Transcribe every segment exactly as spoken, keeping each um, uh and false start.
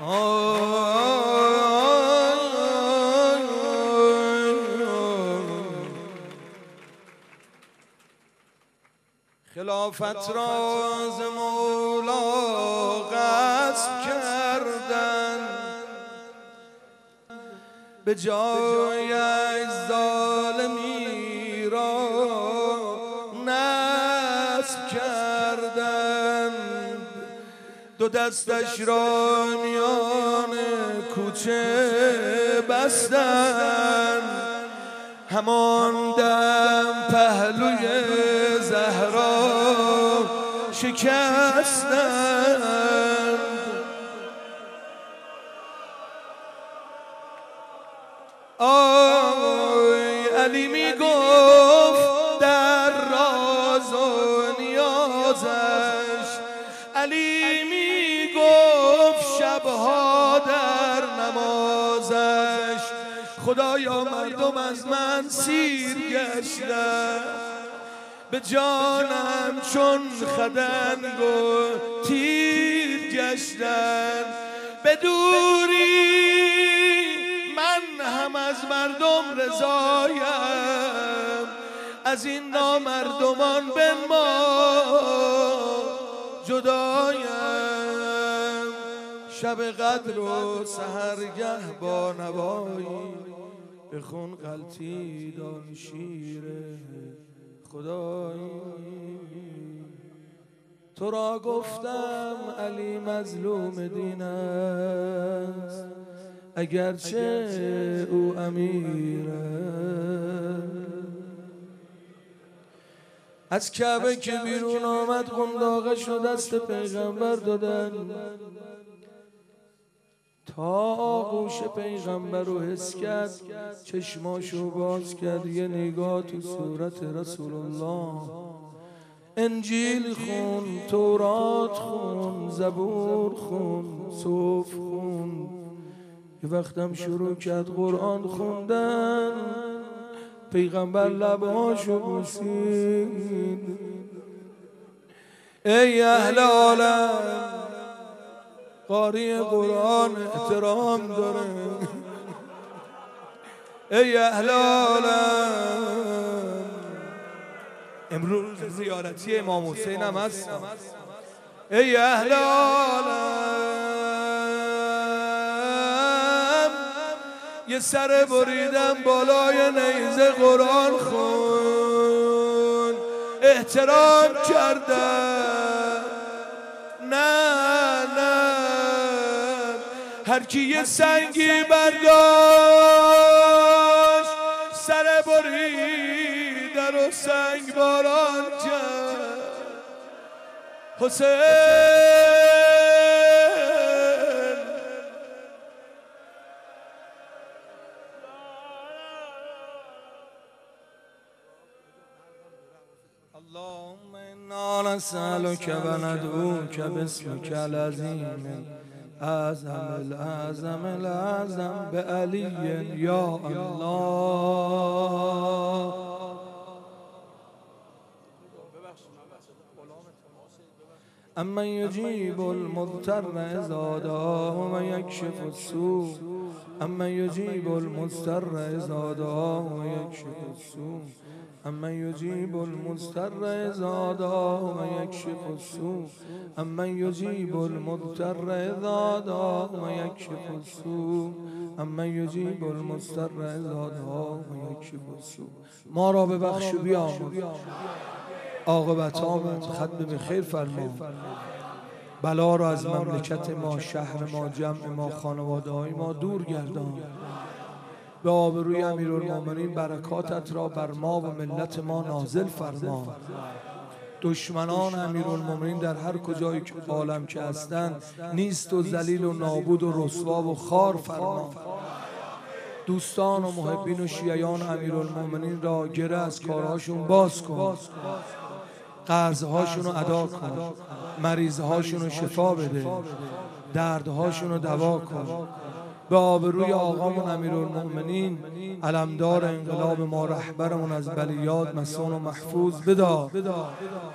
خلافت را ز مولا غصب کردن، به جایش ظالمی را نصب کردن. دو دستش را میان کوچه بستن، همان دم پهلوی زهرا شکستند. آی علی می گفت در راز و نیازش، علی می گفت شبها در نمازش، خدایا مردم از من سیر گشتن، به جانم چون خدنگ و تیر گشتن. به دوری من هم از مردم رضایم، از این نامردمان به ما جدایم. شب قدر و سحرگه با نوایی، به خون غلطید آن شیر خدایی. تو را گفتم علی مظلوم دین است، اگرچه او امیر است. از کعبه که بیرون آمد قنداقه شد دست پیغمبر دادن، تا آغوش پیغمبر رو حس کرد، چشماشو باز کرد، یه نگاه تو صورت رسول الله. انجیل خون، تورات خون، زبور خون، صوف خون. یه وقتم شروع کرد قرآن خوندن، پیغمبر لبهاشو بوسید. ای اهل عالم، قاری قرآن احترام داره. ای اهل عالم، امروز زیارتی امام حسین هم هستم. ای اهل عالم، یه سر بریدم بالای نیزه قرآن خون، احترام کردم. نه نه، هر کی یه سنگی برداشت، سر بریده رو سنگ باران کرد. حسین اللهم انا نسألك و ندعوك باسمك العظیم اعظم الاعظم الاعظم بعلی یا الله. امن یجیب المضطر اذا دعاه و یکشف السوء، امن یجیب المضطر اذا دعاه و یکشف السوء، امن یجیب المضطر اذا دعاه و یکشف السوء، امن یجیب المضطر اذا دعاه و یکشف السوء، امن یجیب المضطر اذا دعاه و یکشف السوء. ما را ببخش و بیامرز، عاقبتامون ختم به خیر فرما. بلا را از مملکت ما، شهر ما، جمع ما، خانواده های ما دور گردان. به آبروی امیرالمومنین برکاتت را بر ما و ملت ما نازل فرما. دشمنان امیرالمومنین در هر کجای عالم که هستند نیست و ذلیل و نابود و رسوا و خار فرما. دوستان و محبین و شیعیان امیرالمومنین را گره از کارهاشون باز کن، قرضهاشون رو ادا کن، مریضهاشون رو شفا بده، دردهاشون رو دوا کن. به آبروی آقامون امیرالمومنین علمدار انقلاب ما، رهبرمون از بلیات مسون و محفوظ بدار.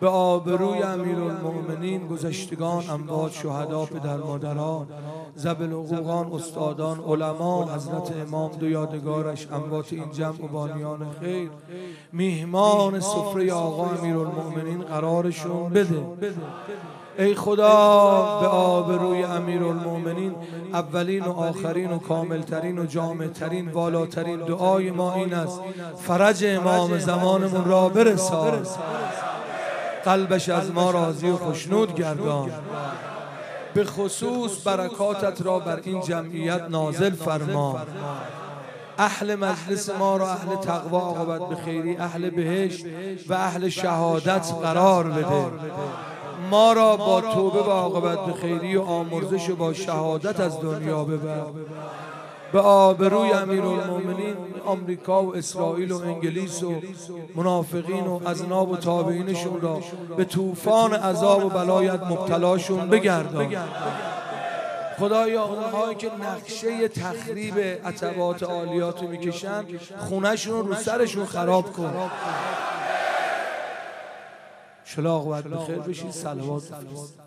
به آبروی امیرالمؤمنین گذشتگان، اموات، شهدا، پدر مادران، ذوی الحقوقان، استادان، علما، حضرت امام دو یادگارش، اموات این جمع و بانیان خیر، میهمان سفره آقا امیرالمؤمنین قرارشون بده. ای خدا به آبروی امیرالمؤمنین اولین و آخرین و کاملترین و جامعترین والاترین دعای ما این است: فرج امام زمانمون را برسان، قلبش از ما راضی و خشنود گردان، به خصوص برکاتت را بر این جمعیت نازل فرما، اهل مجلس ما را اهل تقوا، عاقبت به خیری، اهل بهشت و اهل شهادت قرار بده. ما را با توبه و عاقبت به خیری و آمرزش و با شهادت از دنیا ببر. به آبروی امیرالمؤمنین آمریکا و اسرائیل و انگلیس و منافقین و اذناب و تابعینشون را به طوفان عذاب و بلایت مبتلاشون بگردان. خدایا اونهایی که نقشه تخریب عتبات عالیات رو میکشن، خونهشون رو سرشون خراب کن. شلاق وقت بخیر بشید. صلوات بفرست.